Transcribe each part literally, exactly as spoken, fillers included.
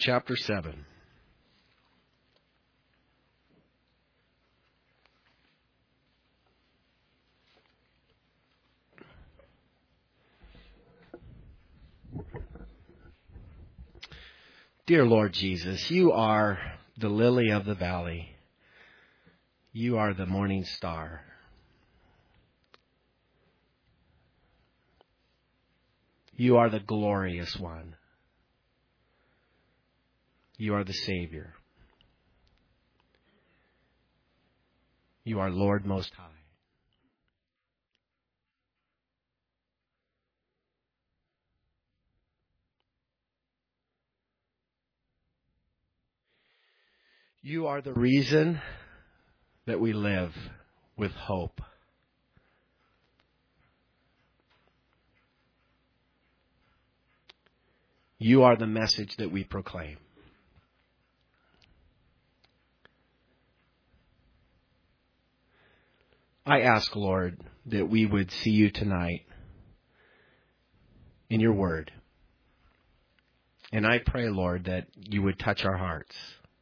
chapter seven. Dear Lord Jesus, you are the lily of the valley. You are the morning star. You are the glorious one. You are the Savior. You are Lord Most High. You are the reason that we live with hope. You are the message that we proclaim. I ask, Lord, that we would see you tonight in your word. And I pray, Lord, that you would touch our hearts,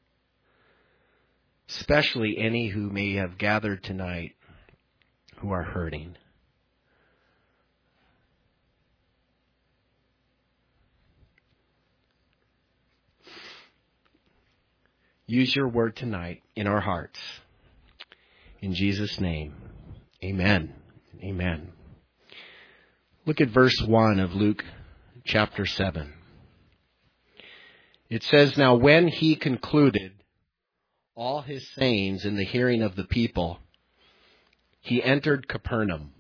especially any who may have gathered tonight who are hurting. Use your word tonight in our hearts. In Jesus' name, amen. Amen. Look at verse one of Luke chapter seven. It says, "Now when he concluded all his sayings in the hearing of the people, he entered Capernaum."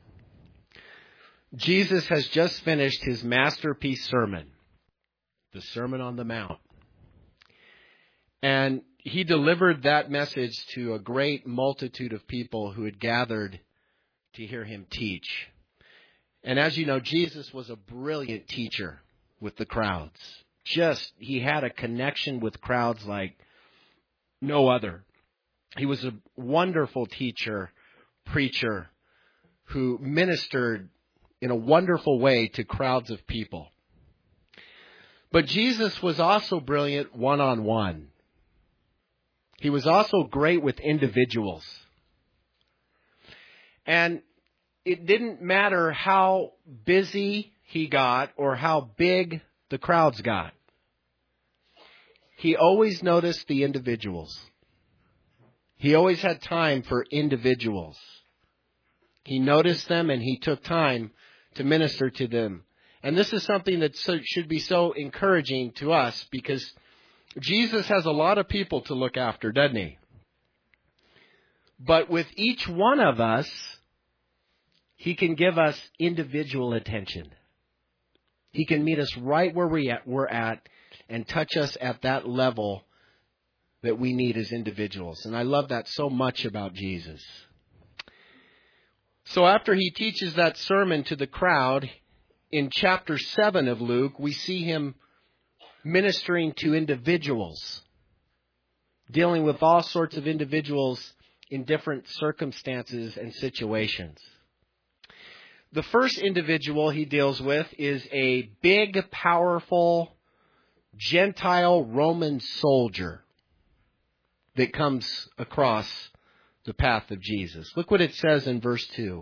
Jesus has just finished his masterpiece sermon, the Sermon on the Mount. And he delivered that message to a great multitude of people who had gathered to hear him teach. And as you know, Jesus was a brilliant teacher with the crowds. Just, he had a connection with crowds like no other. He was a wonderful teacher, preacher, who ministered in a wonderful way to crowds of people. But Jesus was also brilliant one-on-one. He was also great with individuals. And it didn't matter how busy he got or how big the crowds got. He always noticed the individuals. He always had time for individuals. He noticed them and he took time to minister to them. And this is something that so, should be so encouraging to us, because Jesus has a lot of people to look after, doesn't he? But with each one of us, he can give us individual attention. He can meet us right where we at, we're at and touch us at that level that we need as individuals. And I love that so much about Jesus. So after he teaches that sermon to the crowd, in chapter seven of Luke, we see him ministering to individuals, dealing with all sorts of individuals in different circumstances and situations. The first individual he deals with is a big, powerful, Gentile Roman soldier that comes across the path of Jesus. Look what it says in verse two.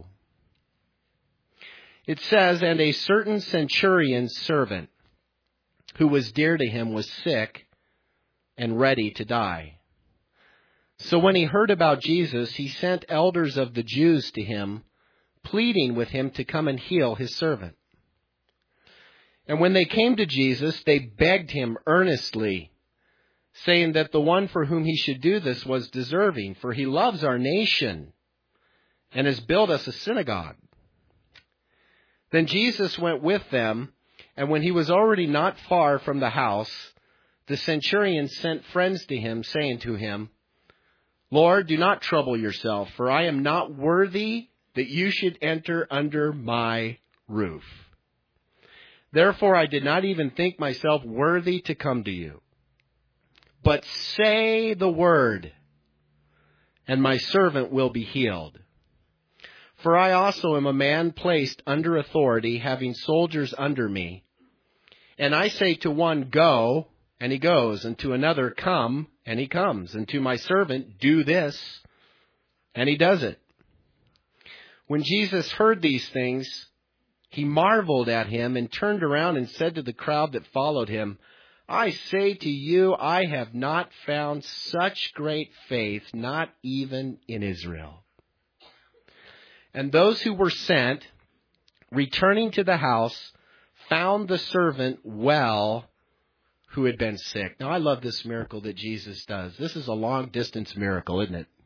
It says, "And a certain centurion's servant, who was dear to him, was sick and ready to die. So when he heard about Jesus, he sent elders of the Jews to him, pleading with him to come and heal his servant. And when they came to Jesus, they begged him earnestly, saying that the one for whom he should do this was deserving, for he loves our nation and has built us a synagogue. Then Jesus went with them, and when he was already not far from the house, the centurion sent friends to him, saying to him, 'Lord, do not trouble yourself, for I am not worthy that you should enter under my roof. Therefore I did not even think myself worthy to come to you. But say the word, and my servant will be healed. For I also am a man placed under authority, having soldiers under me. And I say to one, go, and he goes. And to another, come, and he comes. And to my servant, do this, and he does it. When Jesus heard these things, he marveled at him and turned around and said to the crowd that followed him, I say to you, I have not found such great faith, not even in Israel. And those who were sent, returning to the house, found the servant well who had been sick. Now, I love this miracle that Jesus does. This is a long-distance miracle, isn't it?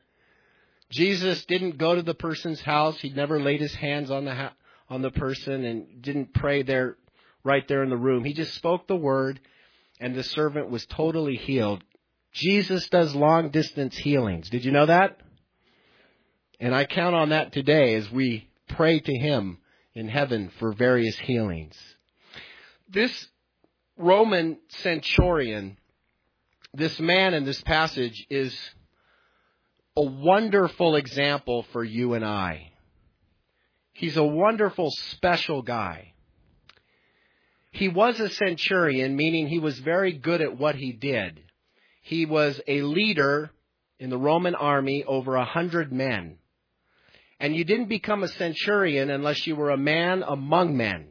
Jesus didn't go to the person's house. He never laid his hands on the ha- on the person and didn't pray there, right there in the room. He just spoke the word, and the servant was totally healed. Jesus does long-distance healings. Did you know that? And I count on that today as we pray to him in heaven for various healings. This Roman centurion, this man in this passage, is a wonderful example for you and I. He's a wonderful, special guy. He was a centurion, meaning he was very good at what he did. He was a leader in the Roman army, over a hundred men. And you didn't become a centurion unless you were a man among men.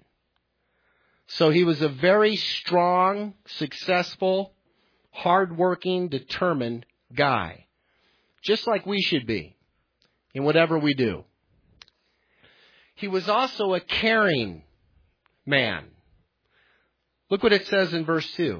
So he was a very strong, successful, hardworking, determined guy. Just like we should be in whatever we do. He was also a caring man. Look what it says in verse two.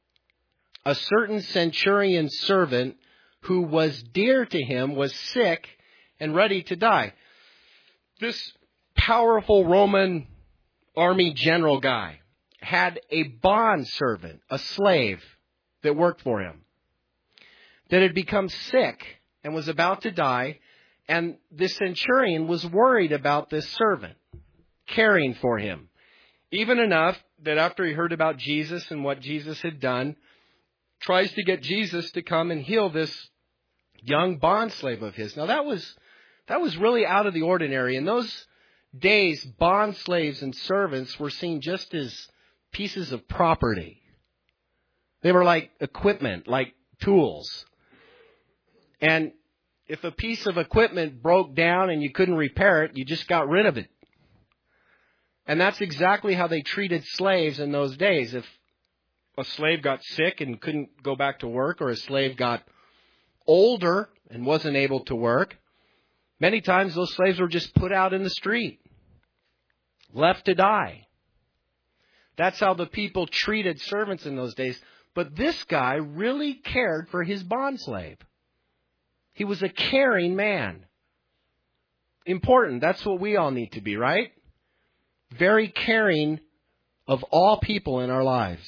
A certain centurion servant who was dear to him was sick and ready to die. This powerful Roman army general guy had a bond servant, a slave that worked for him, that had become sick and was about to die. And this centurion was worried about this servant, caring for him. Even enough that after he heard about Jesus and what Jesus had done, tries to get Jesus to come and heal this young bond slave of his. Now that was that was really out of the ordinary. In those days, bond slaves and servants were seen just as pieces of property. They were like equipment, like tools. And if a piece of equipment broke down and you couldn't repair it, you just got rid of it. And that's exactly how they treated slaves in those days. If a slave got sick and couldn't go back to work, or a slave got older and wasn't able to work, many times those slaves were just put out in the street, left to die. That's how the people treated servants in those days. But this guy really cared for his bond slave. He was a caring man. Important. That's what we all need to be, right? Very caring of all people in our lives.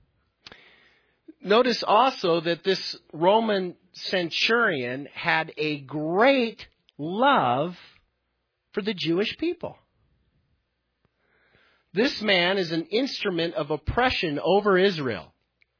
Notice also that this Roman centurion had a great love for the Jewish people. This man is an instrument of oppression over Israel.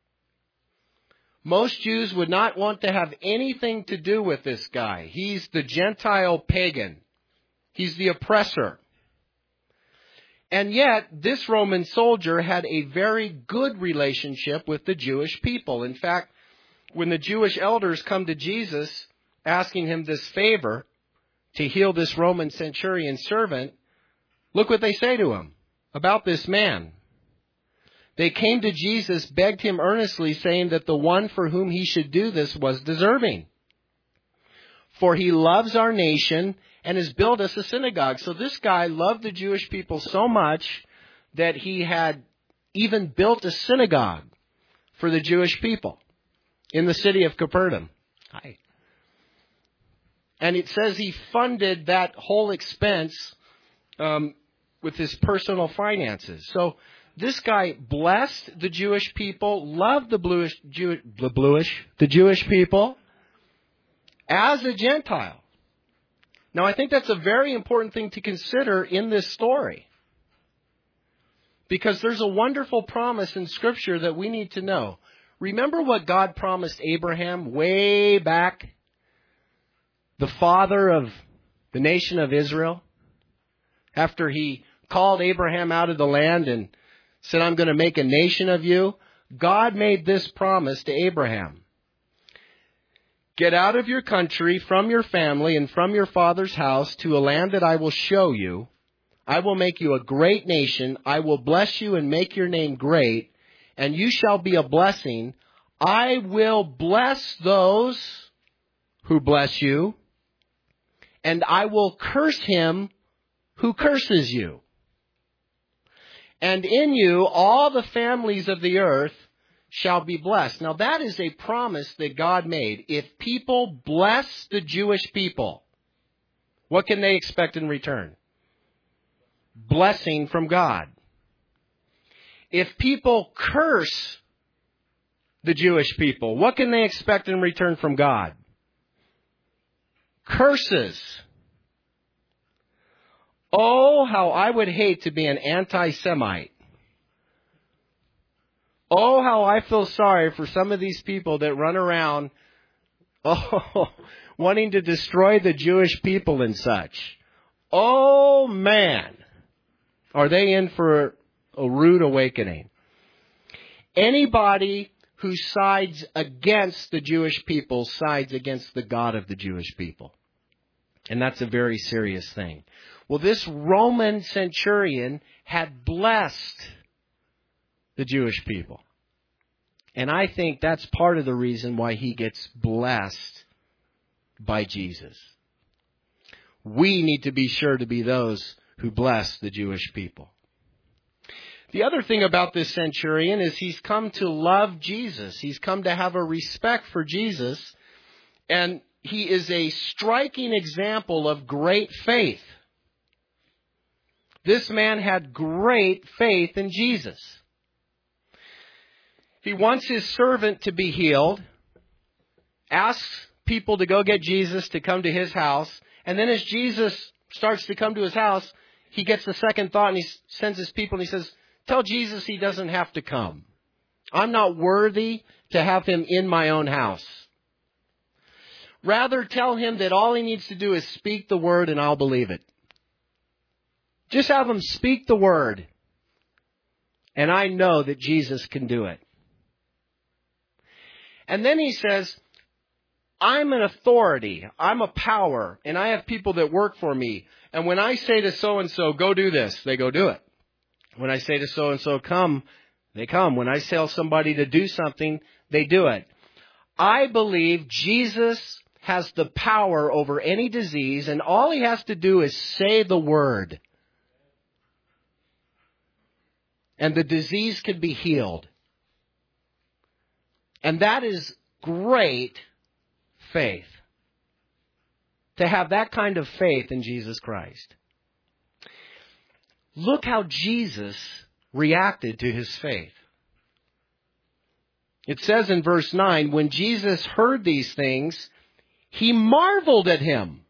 Most Jews would not want to have anything to do with this guy. He's the Gentile pagan. He's the oppressor. And yet, this Roman soldier had a very good relationship with the Jewish people. In fact, when the Jewish elders come to Jesus asking him this favor to heal this Roman centurion servant, look what they say to him about this man. They came to Jesus, begged him earnestly, saying that the one for whom he should do this was deserving. For he loves our nation and has built us a synagogue. So this guy loved the Jewish people so much that he had even built a synagogue for the Jewish people in the city of Capernaum. Hi. And it says he funded that whole expense um, with his personal finances. So this guy blessed the Jewish people, loved the bluish, Jew, the bluish, the Jewish people as a Gentile. Now, I think that's a very important thing to consider in this story, because there's a wonderful promise in Scripture that we need to know. Remember what God promised Abraham way back, the father of the nation of Israel, after he called Abraham out of the land and said, I'm going to make a nation of you. God made this promise to Abraham. Get out of your country, from your family, and from your father's house to a land that I will show you. I will make you a great nation. I will bless you and make your name great, and you shall be a blessing. I will bless those who bless you, and I will curse him who curses you. And in you all the families of the earth shall be blessed. Now that is a promise that God made. If people bless the Jewish people, what can they expect in return? Blessing from God. If people curse the Jewish people, what can they expect in return from God? Curses. Oh, how I would hate to be an anti-Semite. Oh, how I feel sorry for some of these people that run around oh, wanting to destroy the Jewish people and such. Oh, man. Are they in for a rude awakening? Anybody who sides against the Jewish people sides against the God of the Jewish people. And that's a very serious thing. Well, this Roman centurion had blessed the Jewish people. And I think that's part of the reason why he gets blessed by Jesus. We need to be sure to be those who bless the Jewish people. The other thing about this centurion is he's come to love Jesus. He's come to have a respect for Jesus. And he is a striking example of great faith. This man had great faith in Jesus. He wants his servant to be healed, asks people to go get Jesus to come to his house, and then as Jesus starts to come to his house, he gets the second thought and he sends his people and he says, tell Jesus he doesn't have to come. I'm not worthy to have him in my own house. Rather, tell him that all he needs to do is speak the word and I'll believe it. Just have him speak the word. And I know that Jesus can do it. And then he says, I'm an authority. I'm a power. And I have people that work for me. And when I say to so-and-so, go do this, they go do it. When I say to so-and-so, come, they come. When I tell somebody to do something, they do it. I believe Jesus has the power over any disease, and all he has to do is say the word. And the disease can be healed. And that is great faith. To have that kind of faith in Jesus Christ. Look how Jesus reacted to his faith. It says in verse nine, when Jesus heard these things, he marveled at him.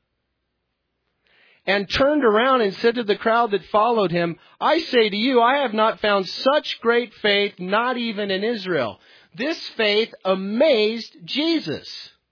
And turned around and said to the crowd that followed him, I say to you, I have not found such great faith, not even in Israel. This faith amazed Jesus.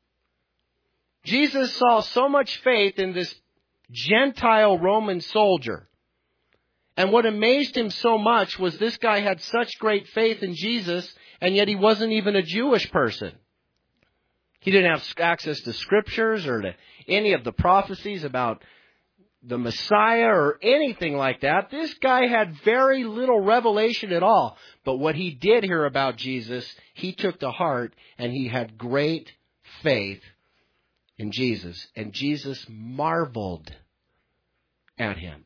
Jesus saw so much faith in this Gentile Roman soldier. And what amazed him so much was this guy had such great faith in Jesus, and yet he wasn't even a Jewish person. He didn't have access to scriptures or to any of the prophecies about the Messiah or anything like that. This guy had very little revelation at all. But what he did hear about Jesus, he took to heart, and he had great faith in Jesus. And Jesus marveled at him.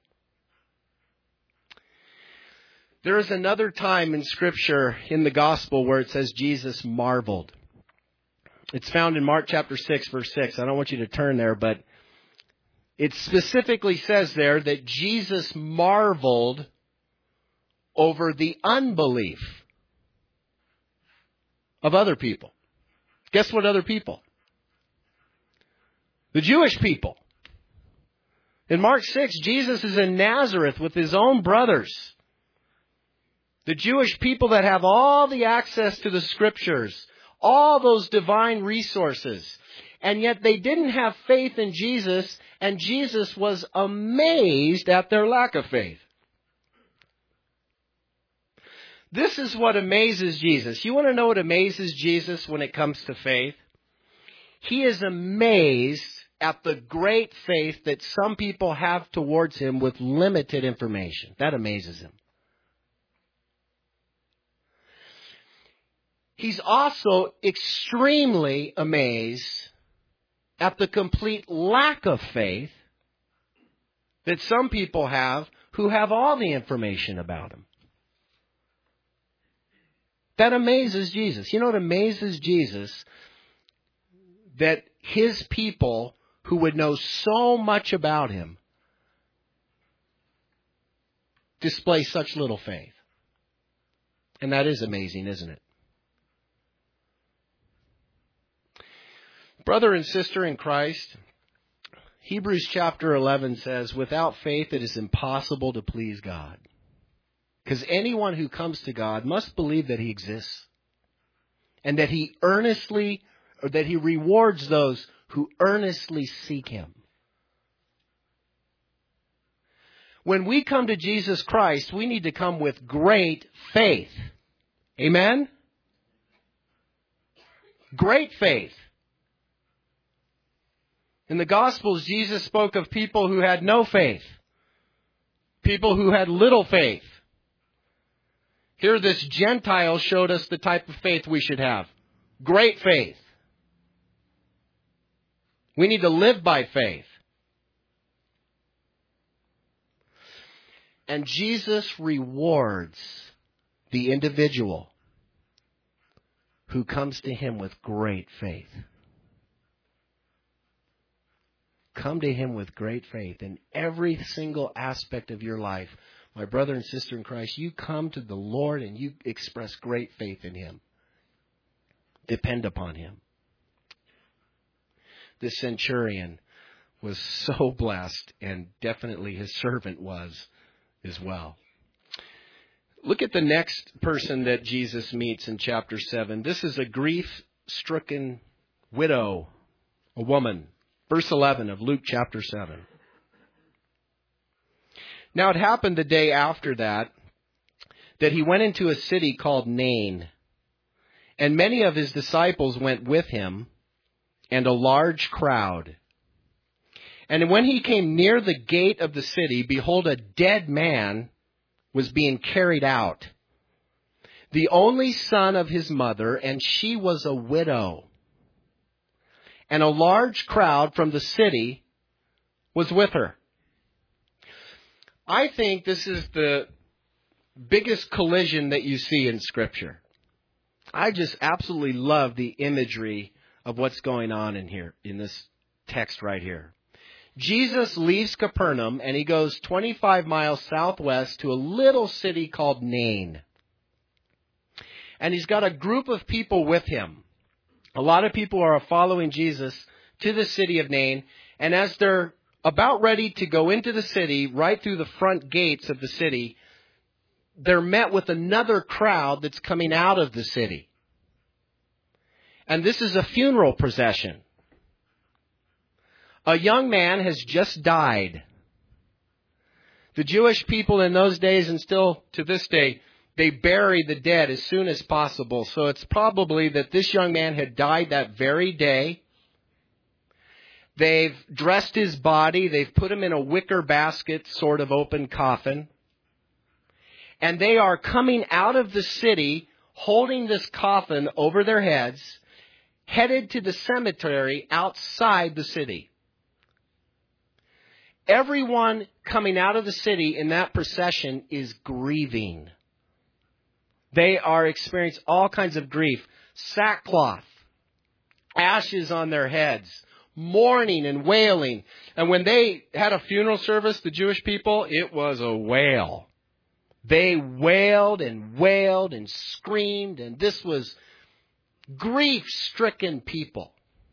There is another time in Scripture, in the Gospel, where it says Jesus marveled. It's found in Mark chapter six, verse six. I don't want you to turn there, but it specifically says there that Jesus marveled over the unbelief of other people. Guess what other people? The Jewish people. In Mark six, Jesus is in Nazareth with his own brothers. The Jewish people that have all the access to the Scriptures, all those divine resources. And yet they didn't have faith in Jesus, and Jesus was amazed at their lack of faith. This is what amazes Jesus. You want to know what amazes Jesus when it comes to faith? He is amazed at the great faith that some people have towards him with limited information. That amazes him. He's also extremely amazed at the complete lack of faith that some people have who have all the information about him. That amazes Jesus. You know what amazes Jesus? That his people who would know so much about him display such little faith. And that is amazing, isn't it? Brother and sister in Christ, Hebrews chapter eleven says, without faith it is impossible to please God. Because anyone who comes to God must believe that he exists. And that he earnestly, or that he rewards those who earnestly seek him. When we come to Jesus Christ, we need to come with great faith. Amen? Great faith. In the Gospels, Jesus spoke of people who had no faith. People who had little faith. Here this Gentile showed us the type of faith we should have. Great faith. We need to live by faith. And Jesus rewards the individual who comes to him with great faith. Come to him with great faith in every single aspect of your life. My brother and sister in Christ, you come to the Lord and you express great faith in him. Depend upon him. The centurion was so blessed, and definitely his servant was as well. Look at the next person that Jesus meets in chapter seven. This is a grief-stricken widow, a woman. Verse eleven of Luke chapter seven. Now it happened the day after that, that he went into a city called Nain, and many of his disciples went with him, and a large crowd. And when he came near the gate of the city, behold, a dead man was being carried out, the only son of his mother, and she was a widow. And a large crowd from the city was with her. I think this is the biggest collision that you see in Scripture. I just absolutely love the imagery of what's going on in here, in this text right here. Jesus leaves Capernaum and he goes twenty-five miles southwest to a little city called Nain. And he's got a group of people with him. A lot of people are following Jesus to the city of Nain. And as they're about ready to go into the city, right through the front gates of the city, they're met with another crowd that's coming out of the city. And this is a funeral procession. A young man has just died. The Jewish people in those days, and still to this day, they bury the dead as soon as possible. So it's probably that this young man had died that very day. They've dressed his body. They've put him in a wicker basket, sort of open coffin. And they are coming out of the city, holding this coffin over their heads, headed to the cemetery outside the city. Everyone coming out of the city in that procession is grieving. They are experiencing all kinds of grief. Sackcloth, ashes on their heads, mourning and wailing. And when they had a funeral service, the Jewish people, it was a wail. They wailed and wailed and screamed, and this was grief-stricken people.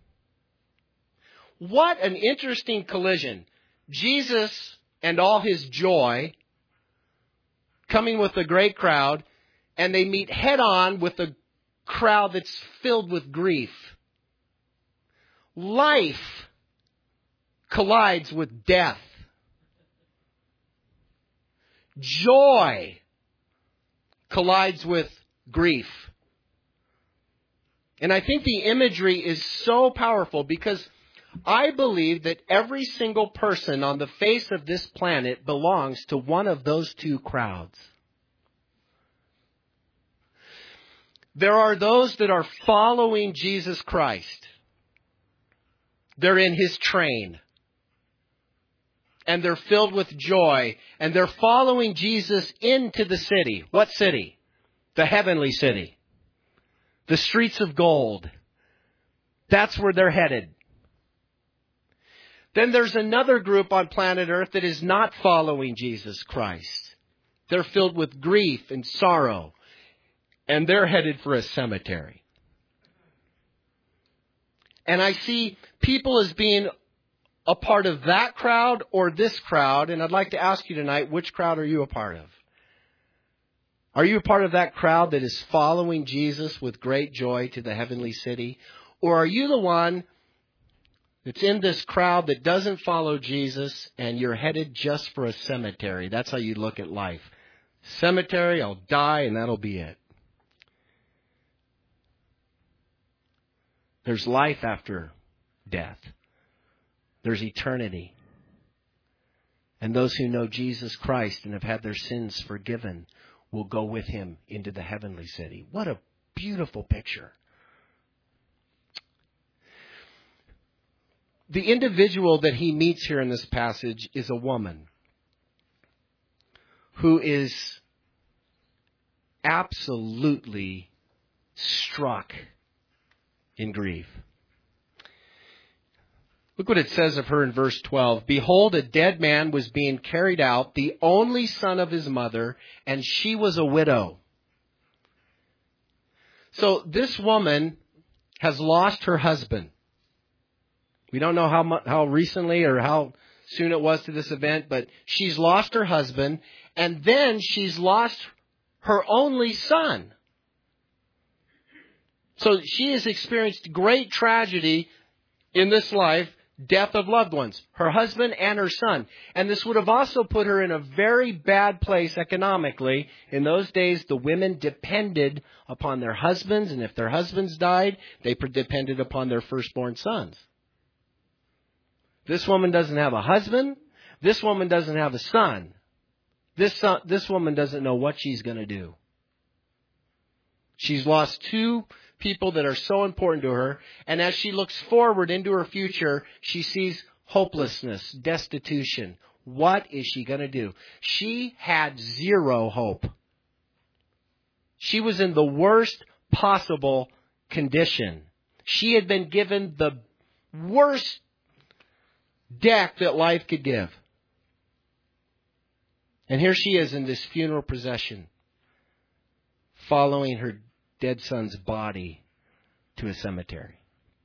What an interesting collision. Jesus and all his joy coming with a great crowd, and they meet head-on with a crowd that's filled with grief. Life collides with death. Joy collides with grief. And I think the imagery is so powerful because I believe that every single person on the face of this planet belongs to one of those two crowds. There are those that are following Jesus Christ. They're in His train. And they're filled with joy. And they're following Jesus into the city. What city? The heavenly city. The streets of gold. That's where they're headed. Then there's another group on planet Earth that is not following Jesus Christ. They're filled with grief and sorrow. And they're headed for a cemetery. And I see people as being a part of that crowd or this crowd. And I'd like to ask you tonight, which crowd are you a part of? Are you a part of that crowd that is following Jesus with great joy to the heavenly city? Or are you the one that's in this crowd that doesn't follow Jesus and you're headed just for a cemetery? That's how you look at life. Cemetery, I'll die and that'll be it. There's life after death. There's eternity. And those who know Jesus Christ and have had their sins forgiven will go with Him into the heavenly city. What a beautiful picture. The individual that he meets here in this passage is a woman who is absolutely struck in grief. Look what it says of her in verse twelve. Behold, a dead man was being carried out, the only son of his mother, and she was a widow. So this woman has lost her husband. We don't know how much, how recently or how soon it was to this event, but she's lost her husband, and then she's lost her only son. So she has experienced great tragedy in this life, death of loved ones, her husband and her son. And this would have also put her in a very bad place economically. In those days, the women depended upon their husbands, and if their husbands died, they depended upon their firstborn sons. This woman doesn't have a husband. This woman doesn't have a son. This son, this woman doesn't know what she's going to do. She's lost two people that are so important to her. And as she looks forward into her future, she sees hopelessness, destitution. What is she going to do? She had zero hope. She was in the worst possible condition. She had been given the worst deck that life could give. And here she is in this funeral procession, following her dead son's body to a cemetery.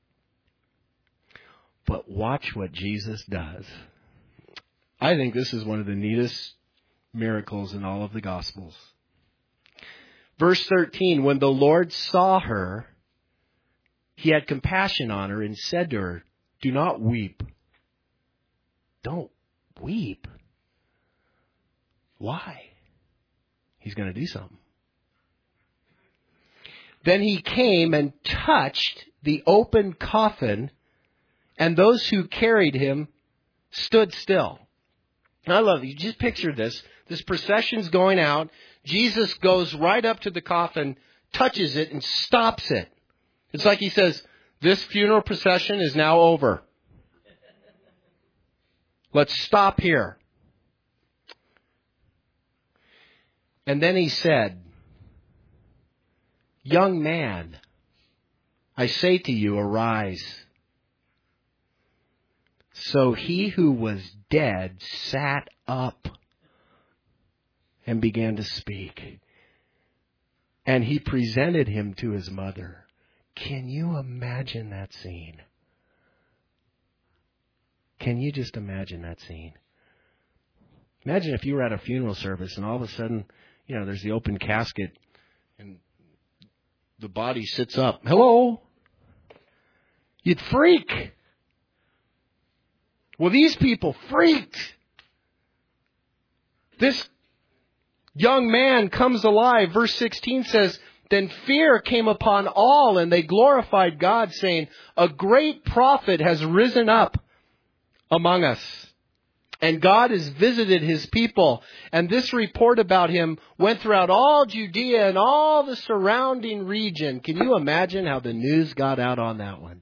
But watch what Jesus does. I think this is one of the neatest miracles in all of the Gospels. Verse thirteen, when the Lord saw her, He had compassion on her and said to her, do not weep. Don't weep. Why? He's going to do something. Then He came and touched the open coffin, and those who carried Him stood still. And I love it. You just picture this. This procession's going out. Jesus goes right up to the coffin, touches it, and stops it. It's like He says, this funeral procession is now over. Let's stop here. And then He said, young man, I say to you, arise. So he who was dead sat up and began to speak. And He presented him to his mother. Can you imagine that scene? Can you just imagine that scene? Imagine if you were at a funeral service and all of a sudden, you know, there's the open casket and the body sits up. Hello? You'd freak. Well, these people freaked. This young man comes alive. Verse sixteen says, then fear came upon all, and they glorified God, saying, a great prophet has risen up among us, and God has visited his people. And this report about him went throughout all Judea and all the surrounding region. Can you imagine how the news got out on that one?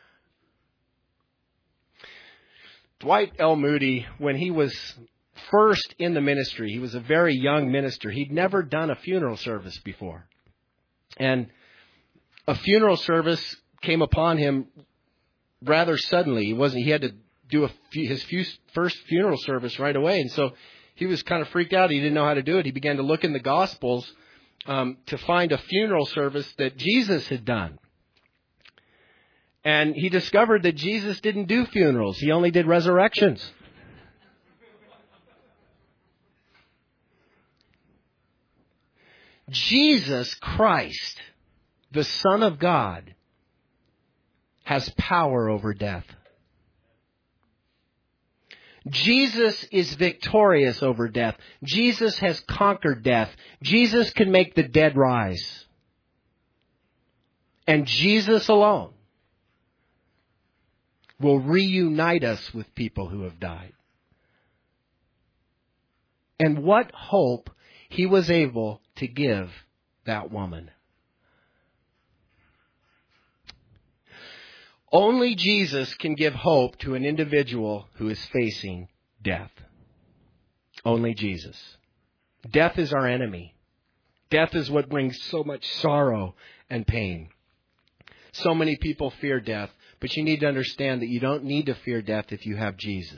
Dwight L. Moody, when he was first in the ministry, he was a very young minister. He'd never done a funeral service before. And a funeral service came upon him rather suddenly. He wasn't, he had to do a, his first funeral service right away. And so he was kind of freaked out. He didn't know how to do it. He began to look in the Gospels um, to find a funeral service that Jesus had done. And he discovered that Jesus didn't do funerals. He only did resurrections. Jesus Christ, the Son of God, has power over death. Jesus is victorious over death. Jesus has conquered death. Jesus can make the dead rise. And Jesus alone will reunite us with people who have died. And what hope he was able to give that woman. Only Jesus can give hope to an individual who is facing death. Only Jesus. Death is our enemy. Death is what brings so much sorrow and pain. So many people fear death, but you need to understand that you don't need to fear death if you have Jesus.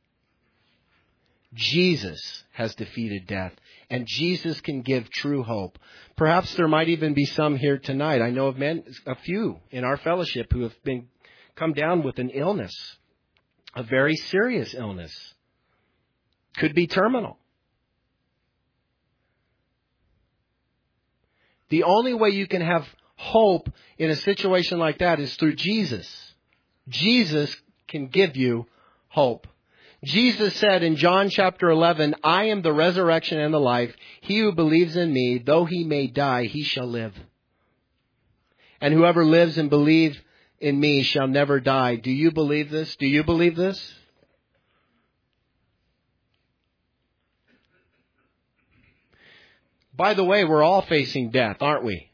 Jesus has defeated death, and Jesus can give true hope. Perhaps there might even be some here tonight. I know of men, a few in our fellowship who have been come down with an illness, a very serious illness. Could be terminal. The only way you can have hope in a situation like that is through Jesus. Jesus can give you hope. Jesus said in John chapter eleven, I am the resurrection and the life. He who believes in me, though he may die, he shall live. And whoever lives and believes in me shall never die. Do you believe this? Do you believe this? By the way, we're all facing death, aren't we?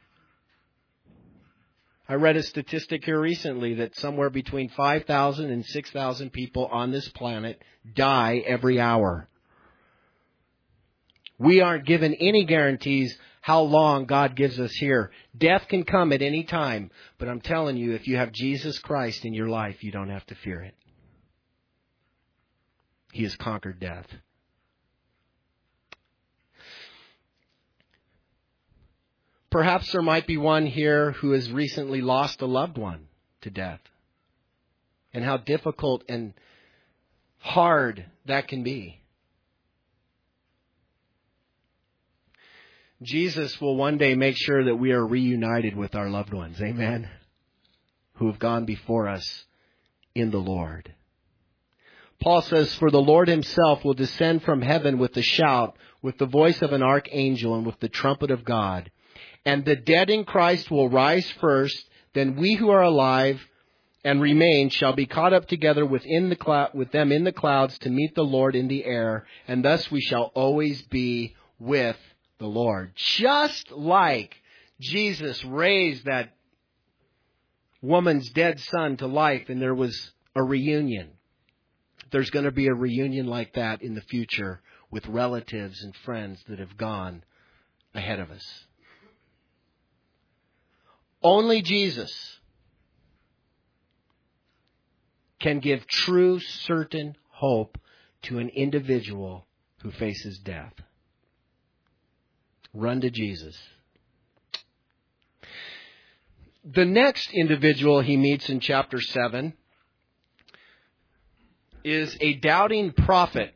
I read a statistic here recently that somewhere between five thousand and six thousand people on this planet die every hour. We aren't given any guarantees how long God gives us here. Death can come at any time, but I'm telling you, if you have Jesus Christ in your life, you don't have to fear it. He has conquered death. Perhaps there might be one here who has recently lost a loved one to death. And how difficult and hard that can be. Jesus will one day make sure that we are reunited with our loved ones. Amen. Who have gone before us in the Lord. Paul says, for the Lord himself will descend from heaven with a shout, with the voice of an archangel, and with the trumpet of God. And the dead in Christ will rise first, then we who are alive and remain shall be caught up together within the clou- with them in the clouds to meet the Lord in the air, and thus we shall always be with the Lord. Just like Jesus raised that woman's dead son to life and there was a reunion. There's going to be a reunion like that in the future with relatives and friends that have gone ahead of us. Only Jesus can give true, certain hope to an individual who faces death. Run to Jesus. The next individual he meets in chapter seven is a doubting prophet.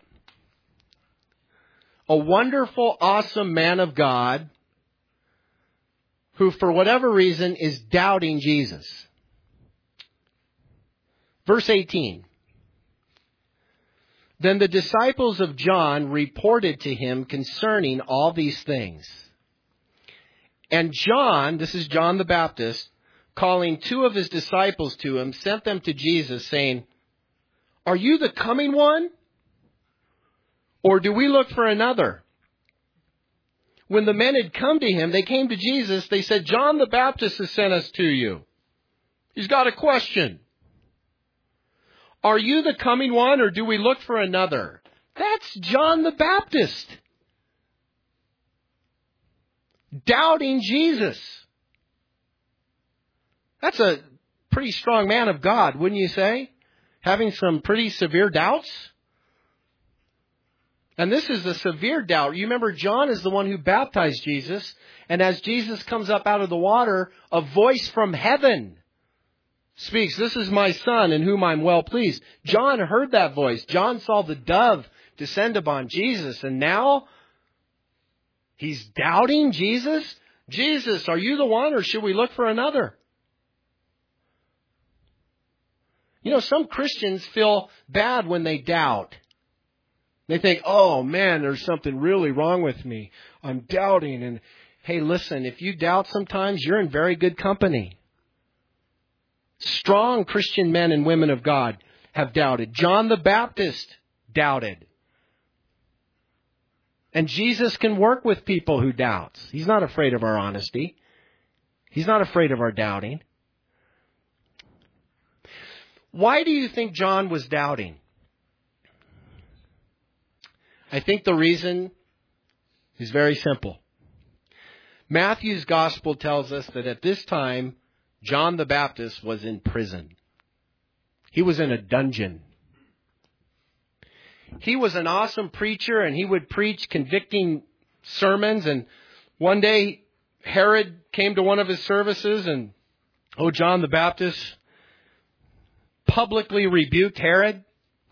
A wonderful, awesome man of God who, for whatever reason, is doubting Jesus. Verse eighteen. Then the disciples of John reported to him concerning all these things. And John, this is John the Baptist, calling two of his disciples to him, sent them to Jesus, saying, "Are you the coming one? Or do we look for another?" When the men had come to him, they came to Jesus. They said, "John the Baptist has sent us to you. He's got a question. Are you the coming one, or do we look for another?" That's John the Baptist, doubting Jesus. That's a pretty strong man of God, wouldn't you say? Having some pretty severe doubts. And this is a severe doubt. You remember, John is the one who baptized Jesus. And as Jesus comes up out of the water, a voice from heaven speaks, "This is my son in whom I'm well pleased." John heard that voice. John saw the dove descend upon Jesus. And now he's doubting Jesus. "Jesus, are you the one, or should we look for another?" You know, some Christians feel bad when they doubt. They think, "Oh man, there's something really wrong with me. I'm doubting." And hey, listen, if you doubt sometimes, you're in very good company. Strong Christian men and women of God have doubted. John the Baptist doubted. And Jesus can work with people who doubt. He's not afraid of our honesty. He's not afraid of our doubting. Why do you think John was doubting? I think the reason is very simple. Matthew's gospel tells us that at this time, John the Baptist was in prison. He was in a dungeon. He was an awesome preacher, and he would preach convicting sermons. And one day, Herod came to one of his services, and, oh, John the Baptist publicly rebuked Herod.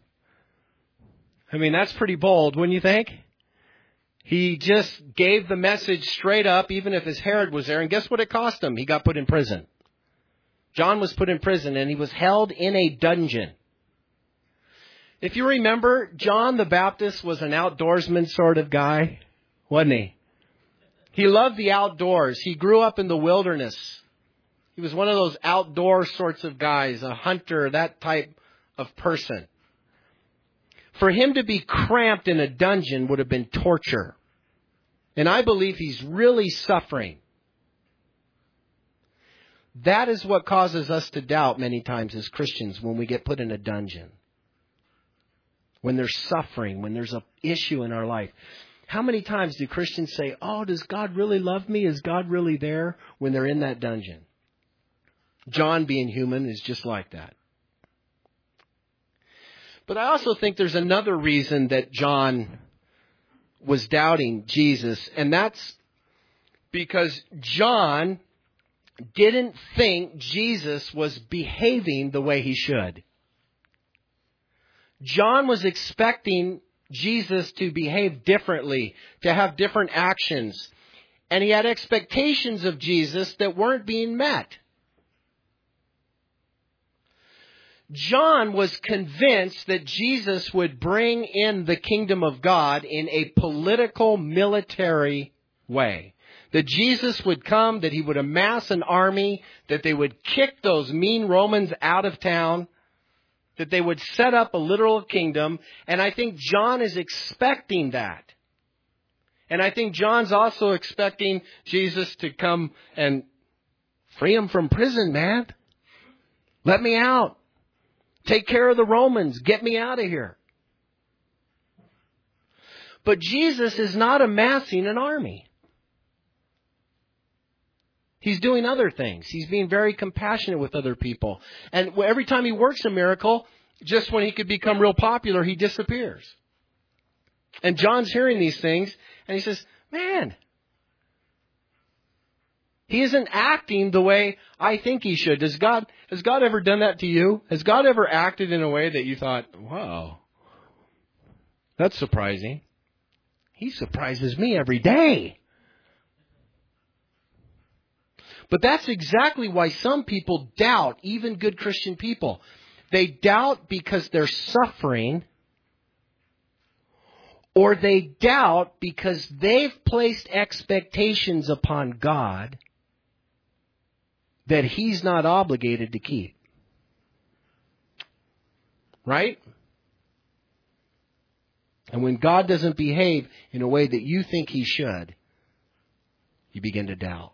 I mean, that's pretty bold, wouldn't you think? He just gave the message straight up, even if his Herod was there. And guess what it cost him? He got put in prison. John was put in prison, and he was held in a dungeon. If you remember, John the Baptist was an outdoorsman sort of guy, wasn't he? He loved the outdoors. He grew up in the wilderness. He was one of those outdoor sorts of guys, a hunter, that type of person. For him to be cramped in a dungeon would have been torture. And I believe he's really suffering. That is what causes us to doubt many times as Christians when we get put in a dungeon. When there's suffering, when there's an issue in our life. How many times do Christians say, "Oh, does God really love me? Is God really there?" when they're in that dungeon? John, being human, is just like that. But I also think there's another reason that John was doubting Jesus, and that's because John didn't think Jesus was behaving the way he should. John was expecting Jesus to behave differently, to have different actions. And he had expectations of Jesus that weren't being met. John was convinced that Jesus would bring in the kingdom of God in a political, military way. That Jesus would come, that he would amass an army, that they would kick those mean Romans out of town, that they would set up a literal kingdom. And I think John is expecting that. And I think John's also expecting Jesus to come and free him from prison, man. Let me out. Take care of the Romans. Get me out of here. But Jesus is not amassing an army. He's doing other things. He's being very compassionate with other people. And every time he works a miracle, just when he could become real popular, he disappears. And John's hearing these things, and he says, man, he isn't acting the way I think he should. Does God, has God ever done that to you? Has God ever acted in a way that you thought, wow, that's surprising? He surprises me every day. But that's exactly why some people doubt, even good Christian people. They doubt because they're suffering Or they doubt because they've placed expectations upon God that He's not obligated to keep. Right? And when God doesn't behave in a way that you think He should, you begin to doubt.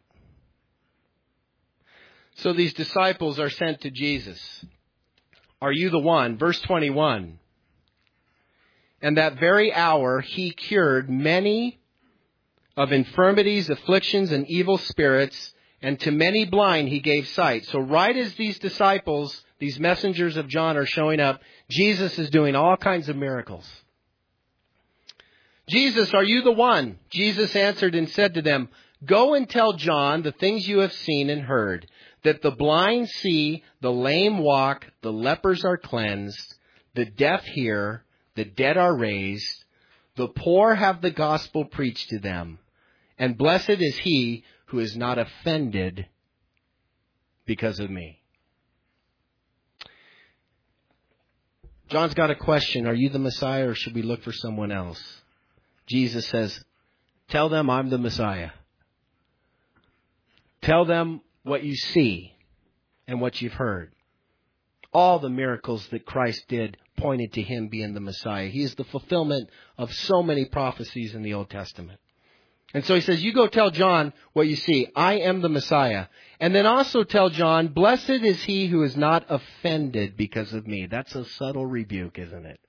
So these disciples are sent to Jesus. Are you the one? Verse twenty-one. And that very hour He cured many of infirmities, afflictions, and evil spirits, and to many blind He gave sight. So right as these disciples, these messengers of John are showing up, Jesus is doing all kinds of miracles. Jesus, are you the one? Jesus answered and said to them, Go and tell John the things you have seen and heard, that the blind see, the lame walk, the lepers are cleansed, the deaf hear, the dead are raised, the poor have the gospel preached to them, and blessed is he who is not offended because of me. John's got a question. Are you the Messiah, or should we look for someone else? Jesus says, tell them I'm the Messiah. Tell them what you see and what you've heard. All the miracles that Christ did pointed to Him being the Messiah. He is the fulfillment of so many prophecies in the Old Testament. And so He says, you go tell John what you see. I am the Messiah. And then also tell John, blessed is he who is not offended because of me. That's a subtle rebuke, isn't it?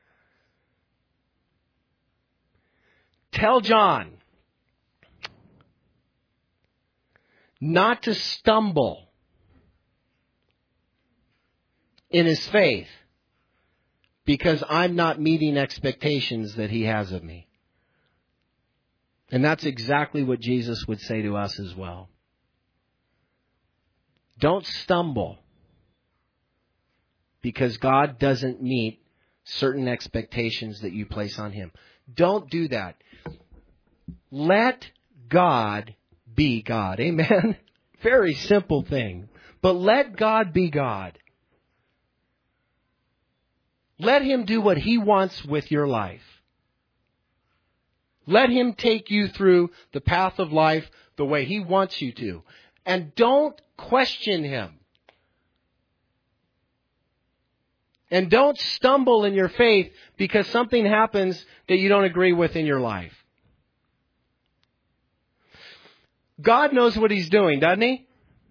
Tell John not to stumble in his faith because I'm not meeting expectations that he has of me. And that's exactly what Jesus would say to us as well. Don't stumble because God doesn't meet certain expectations that you place on Him. Don't do that. Let God be God. Amen? Very simple thing. But let God be God. Let Him do what He wants with your life. Let Him take you through the path of life the way He wants you to. And don't question Him. And don't stumble in your faith because something happens that you don't agree with in your life. God knows what He's doing, doesn't He?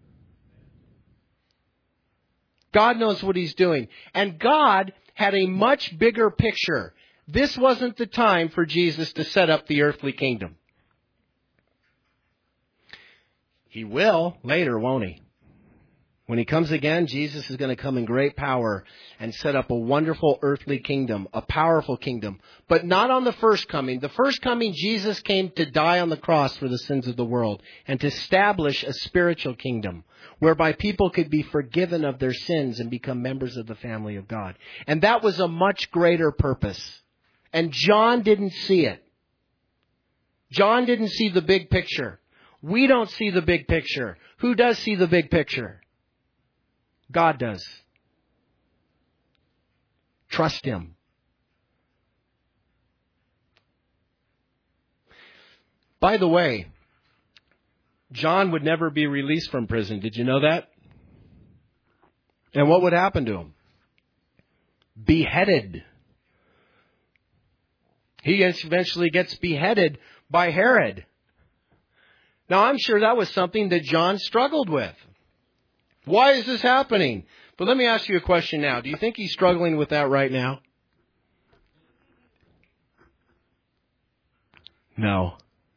God knows what He's doing. And God had a much bigger picture. This wasn't the time for Jesus to set up the earthly kingdom. He will later, won't He? When He comes again, Jesus is going to come in great power and set up a wonderful earthly kingdom, a powerful kingdom. But not on the first coming. The first coming, Jesus came to die on the cross for the sins of the world and to establish a spiritual kingdom whereby people could be forgiven of their sins and become members of the family of God. And that was a much greater purpose. And John didn't see it. John didn't see the big picture. We don't see the big picture. Who does see the big picture? God does. Trust Him. By the way, John would never be released from prison. Did you know that? And what would happen to him? Beheaded. He eventually gets beheaded by Herod. Now, I'm sure that was something that John struggled with. Why is this happening? But let me ask you a question now. Do you think he's struggling with that right now? No.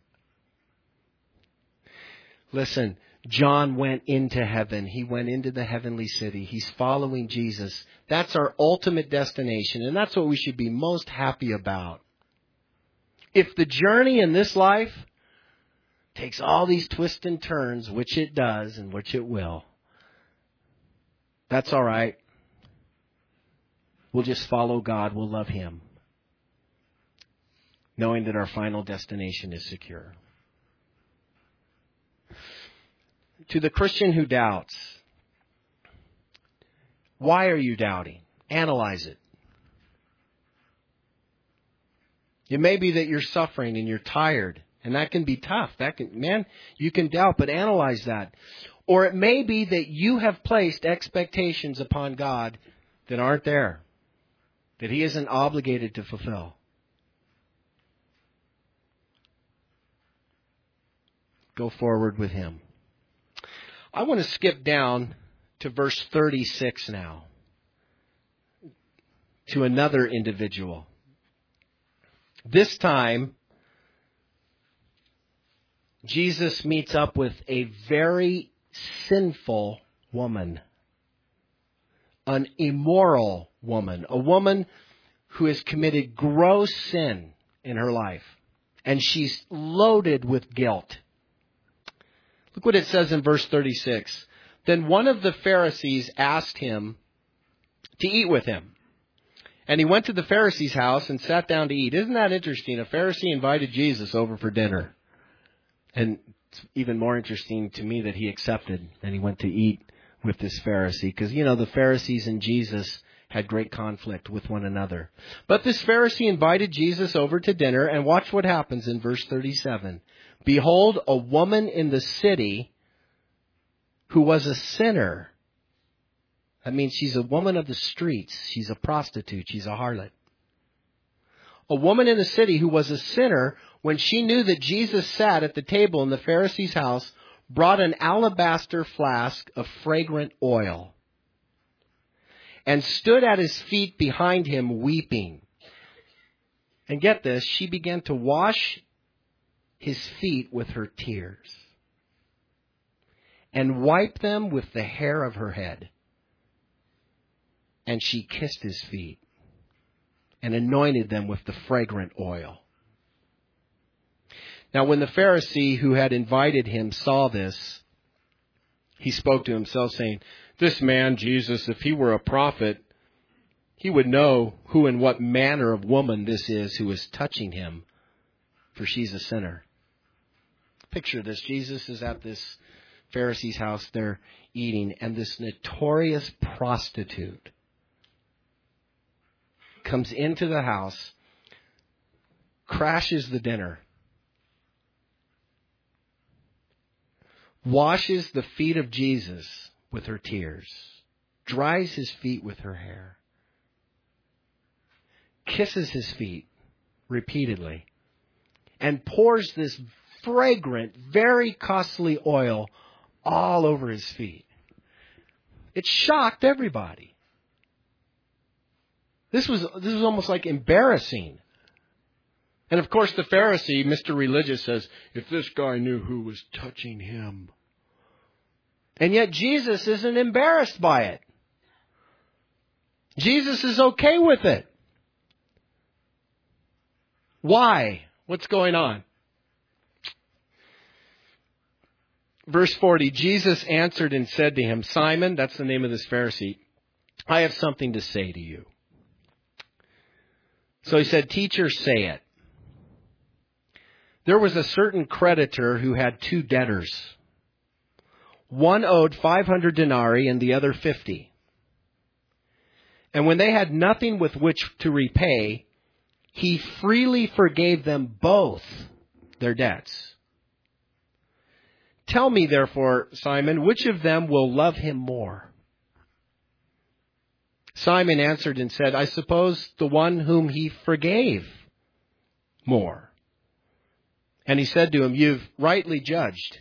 Listen, John went into heaven. He went into the heavenly city. He's following Jesus. That's our ultimate destination, and that's what we should be most happy about. If the journey in this life takes all these twists and turns, which it does and which it will, that's all right. We'll just follow God. We'll love Him, knowing that our final destination is secure. To the Christian who doubts, why are you doubting? Analyze it. It may be that you're suffering and you're tired, and that can be tough. That can, man, you can doubt, but analyze that. Or it may be that you have placed expectations upon God that aren't there, that He isn't obligated to fulfill. Go forward with Him. I want to skip down to verse thirty-six now, to another individual. This time, Jesus meets up with a very sinful woman, an immoral woman, a woman who has committed gross sin in her life, and she's loaded with guilt. Look what it says in verse thirty-six. Then one of the Pharisees asked him to eat with him. And he went to the Pharisee's house and sat down to eat. Isn't that interesting? A Pharisee invited Jesus over for dinner. And it's even more interesting to me that he accepted and he went to eat with this Pharisee. Because, you know, the Pharisees and Jesus had great conflict with one another. But this Pharisee invited Jesus over to dinner, and watch what happens in verse thirty-seven. Behold, a woman in the city who was a sinner. That means she's a woman of the streets. She's a prostitute. She's a harlot. A woman in the city who was a sinner, when she knew that Jesus sat at the table in the Pharisee's house, brought an alabaster flask of fragrant oil and stood at his feet behind him weeping. And get this, she began to wash his feet with her tears and wipe them with the hair of her head. And she kissed his feet and anointed them with the fragrant oil. Now, when the Pharisee who had invited him saw this, he spoke to himself, saying, this man, Jesus, if he were a prophet, he would know who and what manner of woman this is who is touching him, for she's a sinner. Picture this. Jesus is at this Pharisee's house. They're eating, and this notorious prostitute comes into the house, crashes the dinner, washes the feet of Jesus with her tears, dries his feet with her hair, kisses his feet repeatedly, and pours this fragrant, very costly oil all over his feet. It shocked everybody. This was this was almost like embarrassing. And of course the Pharisee, Mister Religious, says, if this guy knew who was touching him. And yet Jesus isn't embarrassed by it. Jesus is okay with it. Why? What's going on? Verse forty, Jesus answered and said to him, Simon, that's the name of this Pharisee, I have something to say to you. So he said, Teacher, say it. There was a certain creditor who had two debtors. One owed five hundred denarii and the other fifty. And when they had nothing with which to repay, he freely forgave them both their debts. Tell me, therefore, Simon, which of them will love him more? Simon answered and said, I suppose the one whom he forgave more. And he said to him, you've rightly judged.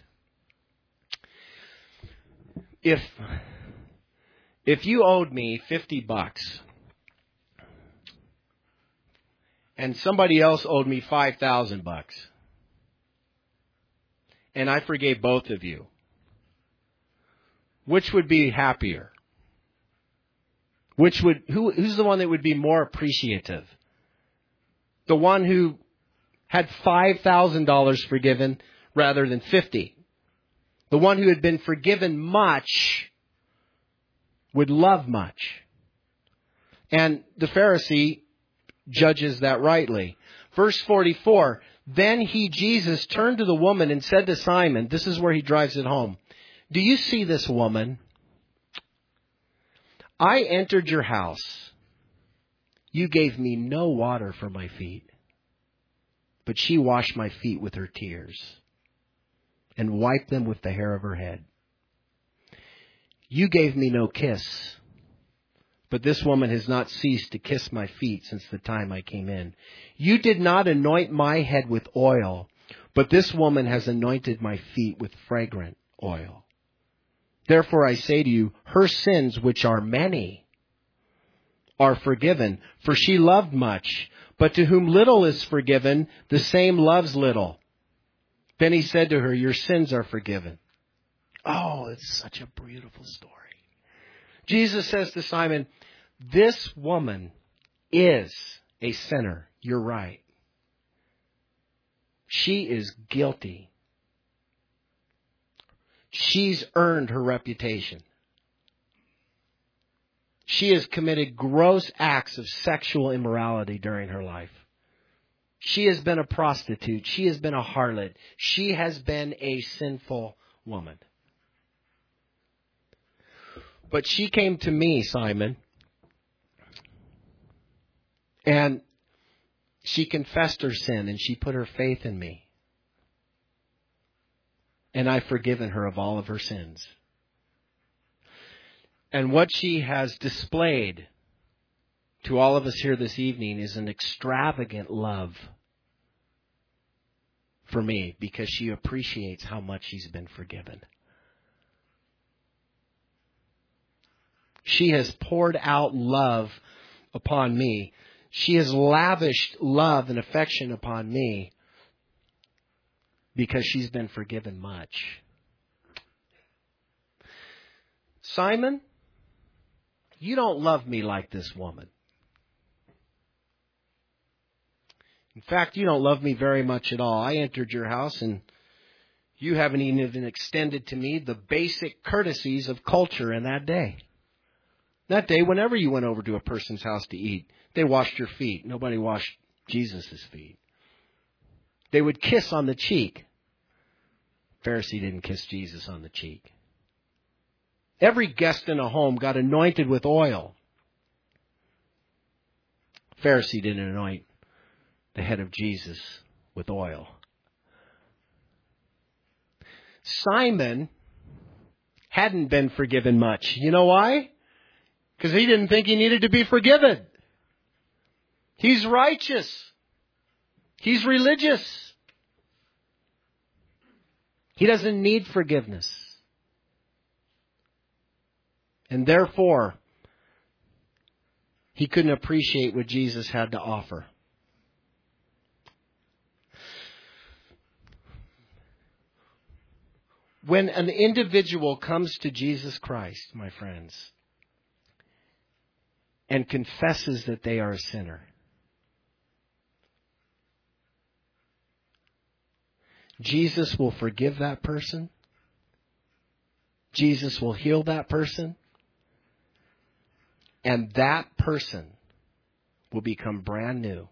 If, if you owed me fifty bucks and somebody else owed me five thousand bucks, and I forgave both of you, which would be happier? Which would who who's the one that would be more appreciative? The one who had five thousand dollars forgiven rather than fifty. The one who had been forgiven much would love much. And the Pharisee judges that rightly. Verse forty-four, then he, Jesus, turned to the woman and said to Simon, this is where he drives it home, do you see this woman? I entered your house. You gave me no water for my feet. but she washed my feet with her tears and wiped them with the hair of her head. You gave me no kiss, but this woman has not ceased to kiss my feet since the time I came in. You did not anoint my head with oil, but this woman has anointed my feet with fragrant oil. Therefore I say to you, her sins, which are many, are forgiven, for she loved much. But to whom little is forgiven, the same loves little. Then he said to her, your sins are forgiven. Oh, it's such a beautiful story. Jesus says to Simon, this woman is a sinner. You're right. She is guilty. She's earned her reputation. She has committed gross acts of sexual immorality during her life. She has been a prostitute. She has been a harlot. She has been a sinful woman. But she came to me, Simon, and she confessed her sin and she put her faith in me. And I've forgiven her of all of her sins. And what she has displayed to all of us here this evening is an extravagant love for me because she appreciates how much she's been forgiven. She has poured out love upon me. She has lavished love and affection upon me because she's been forgiven much. Simon, you don't love me like this woman. In fact, you don't love me very much at all. I entered your house and you haven't even extended to me the basic courtesies of culture in that day. That day, whenever you went over to a person's house to eat, they washed your feet. Nobody washed Jesus' feet. They would kiss on the cheek. Pharisee didn't kiss Jesus on the cheek. Every guest in a home got anointed with oil. Pharisee didn't anoint the head of Jesus with oil. Simon hadn't been forgiven much. You know why? Because he didn't think he needed to be forgiven. He's righteous. He's religious. He doesn't need forgiveness. And therefore, he couldn't appreciate what Jesus had to offer. When an individual comes to Jesus Christ, my friends, and confesses that they are a sinner, Jesus will forgive that person. Jesus will heal that person. And that person will become brand new.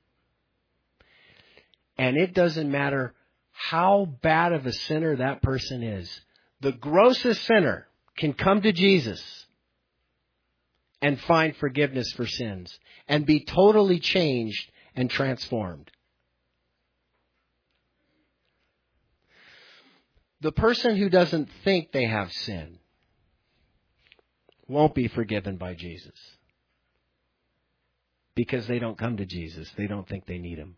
And it doesn't matter how bad of a sinner that person is. The grossest sinner can come to Jesus and find forgiveness for sins and be totally changed and transformed. The person who doesn't think they have sin won't be forgiven by Jesus because they don't come to Jesus. They don't think they need Him.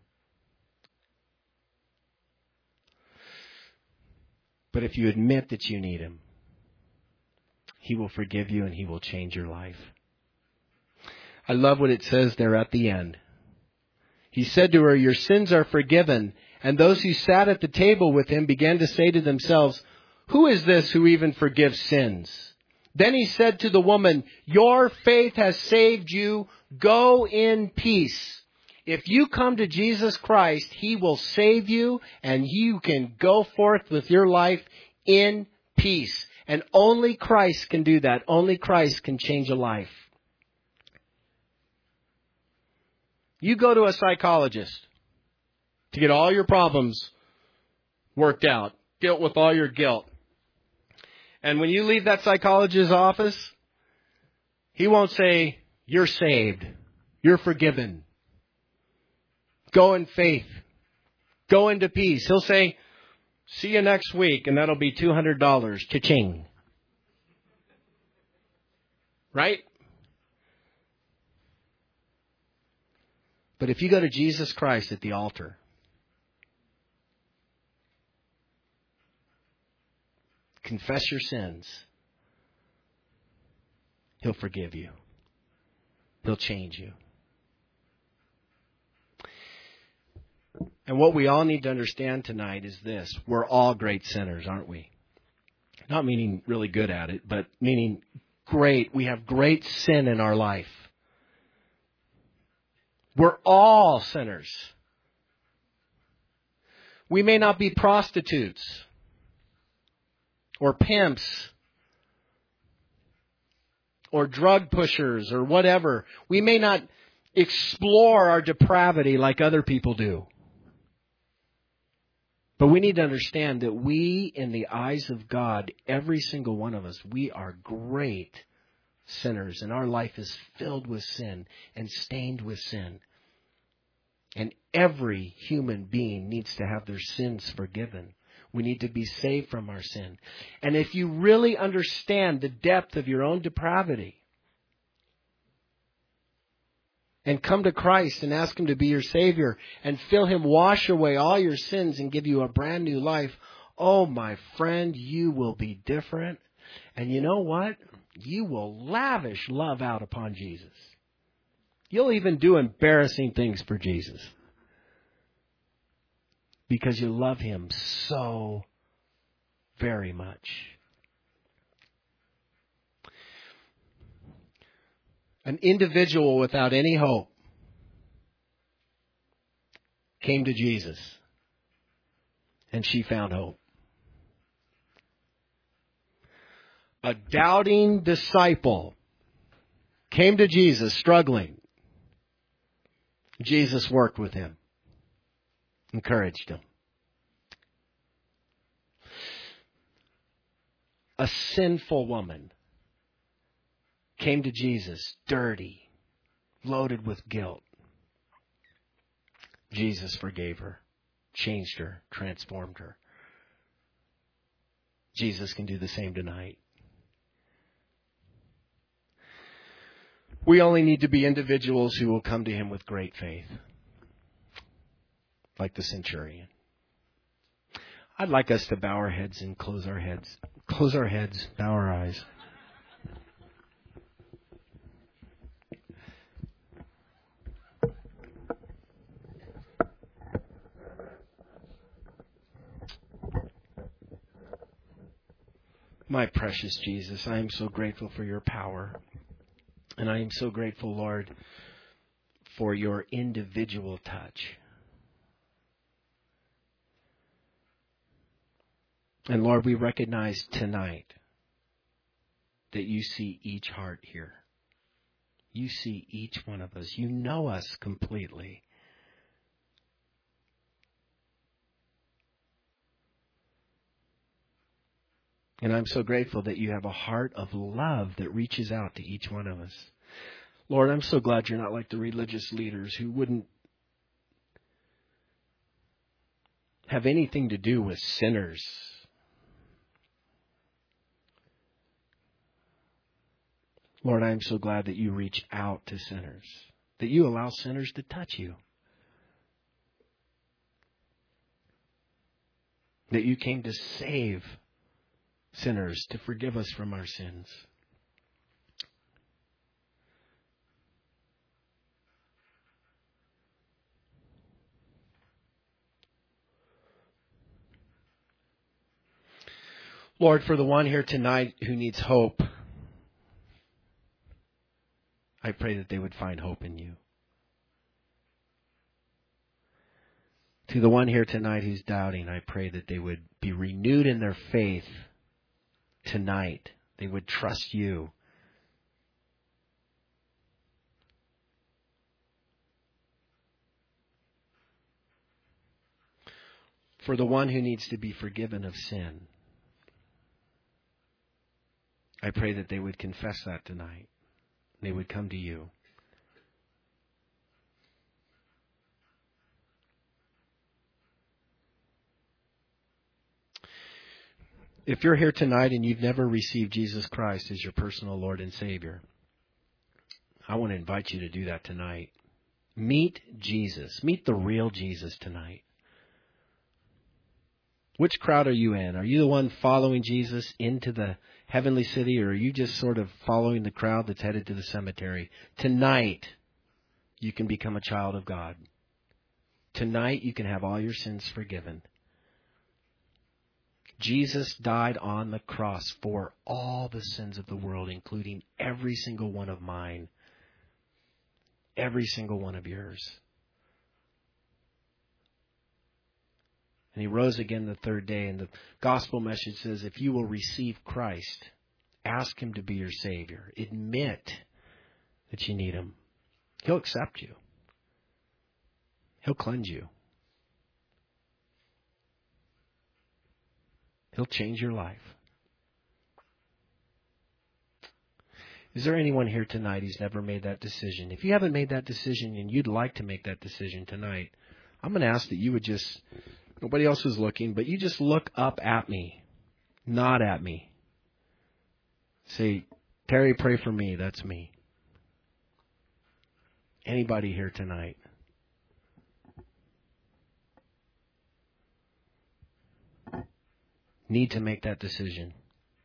But if you admit that you need Him, He will forgive you and He will change your life. I love what it says there at the end. He said to her, your sins are forgiven. And those who sat at the table with Him began to say to themselves, who is this who even forgives sins? Then He said to the woman, your faith has saved you. Go in peace. If you come to Jesus Christ, He will save you and you can go forth with your life in peace. And only Christ can do that. Only Christ can change a life. You go to a psychologist to get all your problems worked out, dealt with all your guilt. And when you leave that psychologist's office, he won't say, you're saved, you're forgiven, go in faith, Go into peace. He'll say, see you next week, and that'll be two hundred dollars. Cha-ching. Right? But if you go to Jesus Christ at the altar, confess your sins, He'll forgive you. He'll change you. And what we all need to understand tonight is this. We're all great sinners, aren't we? Not meaning really good at it, but meaning great. We have great sin in our life. We're all sinners. We may not be prostitutes or pimps or drug pushers or whatever. We may not explore our depravity like other people do. But we need to understand that we, in the eyes of God, every single one of us, we are great sinners. And our life is filled with sin and stained with sin. And every human being needs to have their sins forgiven. We need to be saved from our sin. And if you really understand the depth of your own depravity, and come to Christ and ask Him to be your Savior and feel Him wash away all your sins and give you a brand new life, oh, my friend, you will be different. And you know what? You will lavish love out upon Jesus. You'll even do embarrassing things for Jesus. Because you love Him so very much. An individual without any hope came to Jesus, and she found hope. A doubting disciple came to Jesus struggling. Jesus worked with him, encouraged him. A sinful woman came to Jesus, dirty, loaded with guilt. Jesus forgave her, changed her, transformed her. Jesus can do the same tonight. We only need to be individuals who will come to Him with great faith, like the centurion. I'd like us to bow our heads and close our heads. Close our heads, bow our eyes. My precious Jesus, I am so grateful for your power. And I am so grateful, Lord, for your individual touch. And Lord, we recognize tonight that you see each heart here. You see each one of us. You know us completely. And I'm so grateful that you have a heart of love that reaches out to each one of us. Lord, I'm so glad you're not like the religious leaders who wouldn't have anything to do with sinners. Lord, I'm so glad that you reach out to sinners, that you allow sinners to touch you, that you came to save sinners, to forgive us from our sins. Lord, for the one here tonight who needs hope, I pray that they would find hope in you. To the one here tonight who's doubting, I pray that they would be renewed in their faith tonight. They would trust you. For the one who needs to be forgiven of sin, I pray that they would confess that tonight. They would come to you. If you're here tonight and you've never received Jesus Christ as your personal Lord and Savior, I want to invite you to do that tonight. Meet Jesus. Meet the real Jesus tonight. Which crowd are you in? Are you the one following Jesus into the heavenly city, or are you just sort of following the crowd that's headed to the cemetery? Tonight, you can become a child of God. Tonight, you can have all your sins forgiven. Jesus died on the cross for all the sins of the world, including every single one of mine, every single one of yours. And he rose again the third day. And the gospel message says, if you will receive Christ, ask him to be your Savior. Admit that you need him. He'll accept you. He'll cleanse you. He'll change your life. Is there anyone here tonight who's never made that decision? If you haven't made that decision and you'd like to make that decision tonight, I'm going to ask that you would just... Nobody else is looking, but you just look up at me, not at me. Say, Terry, pray for me. That's me. Anybody here tonight? Need to make that decision.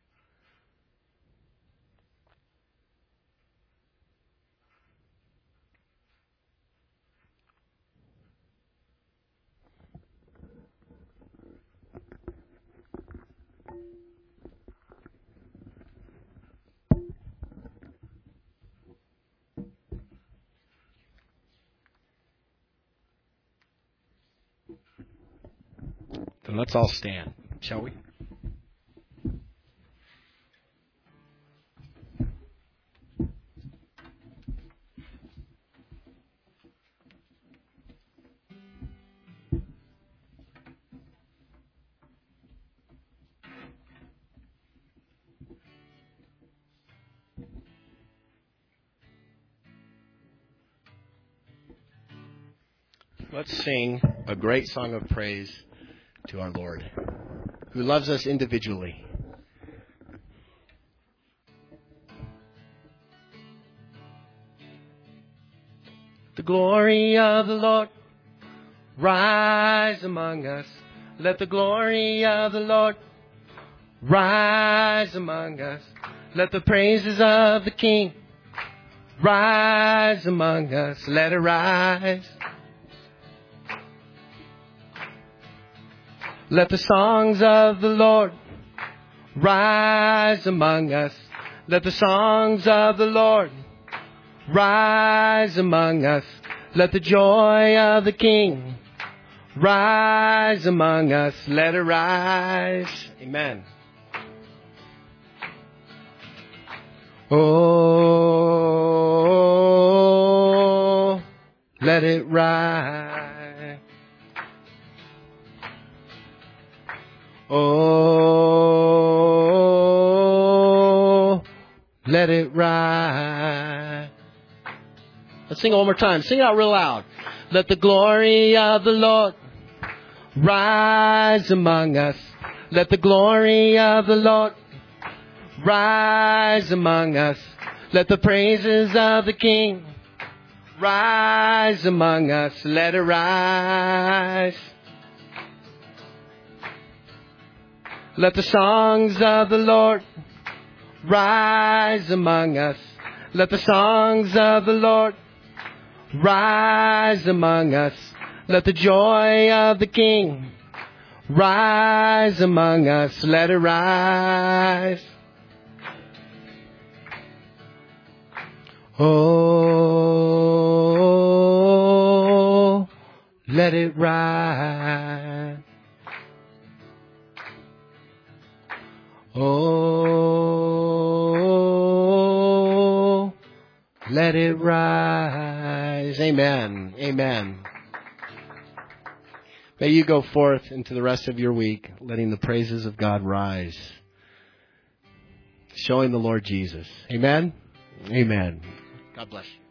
Then let's all stand, shall we? Let's sing a great song of praise to our Lord, who loves us individually. The glory of the Lord rise among us. Let the glory of the Lord rise among us. Let the praises of the King rise among us. Let it rise. Let the songs of the Lord rise among us. Let the songs of the Lord rise among us. Let the joy of the King rise among us. Let it rise. Amen. Oh, let it rise. Oh, let it rise. Let's sing it one more time. Sing it out real loud. Let the glory of the Lord rise among us. Let the glory of the Lord rise among us. Let the praises of the King rise among us. Let it rise. Let the songs of the Lord rise among us. Let the songs of the Lord rise among us. Let the joy of the King rise among us. Let it rise. Oh, let it rise. Oh, let it rise. Amen. Amen. May you go forth into the rest of your week, letting the praises of God rise, showing the Lord Jesus. Amen. Amen. God bless you.